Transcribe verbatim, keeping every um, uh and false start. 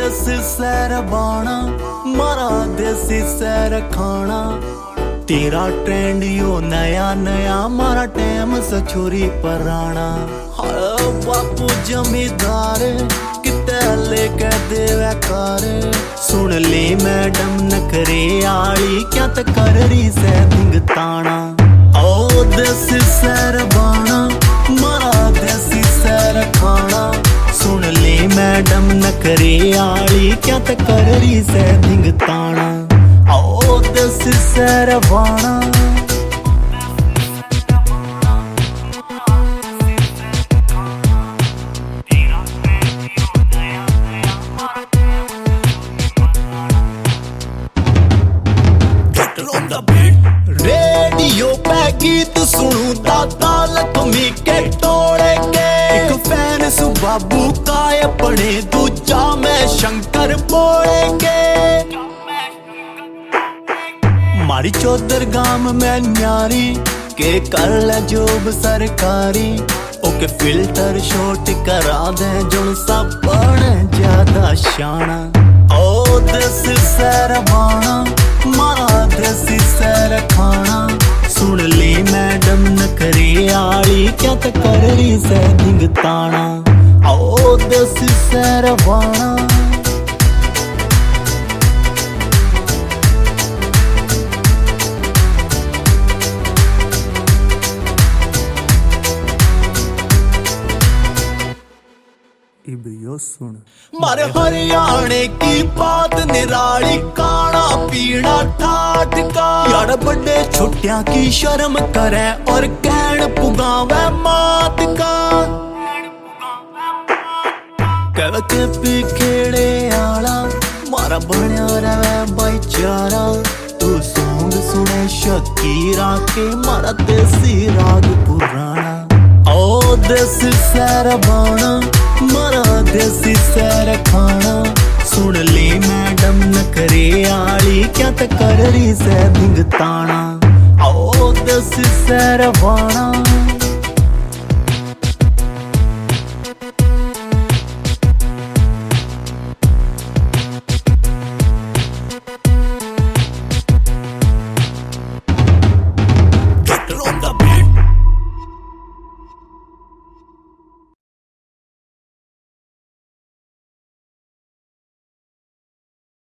देसी सैर बाणा मारा देसी सैर खाना तेरा ट्रेंड यो नया नया मारा टाइम से छोरी पराना हाय बापू जमींदार किते लेके देवे कार सुन ले मैडम नखरे आली क्या त कर रही से धिंगताना ओ देसी सैर बाणा मारा देसी सैर खाना सुन ले मैडम नखरे आली क्या त कर रही से धिंगताना ओ देसी सैर बाणा रेडियो पे गीत सुनू दादा लक्ष्मी के टोड़े के एक फैन सु बाबू का अपने दूजा में शंकर बोले के मारी चौधर गांव में न्यारी के कर ले जोब सरकारी ओके फिल्टर शॉट करा दे जो सब बने ज्यादा शाना ओ देसी सैर बाणा मारा देसी सैर खाना सुन ले मैडम नखरे आली क्या त कर रही से धिंगताना ओ देसी सैर बाणा सुन मारे हरियाणे की बात निराली काना पीना ठाठ का यार बड़े छोटिया की शर्म करे और कैन पुगावे मात का कह के पी खेड़े आला मारा बनया रवे भाईचारा तू सॉन्ग सुने शकीरा के मारा देसी राग पुराना ओ देसी सैर बाणा मारा देसी सैर खाना सुन ले मैडम नखरे आली क्या त कर रही से धिंगताना ओ देसी सैर बाणा।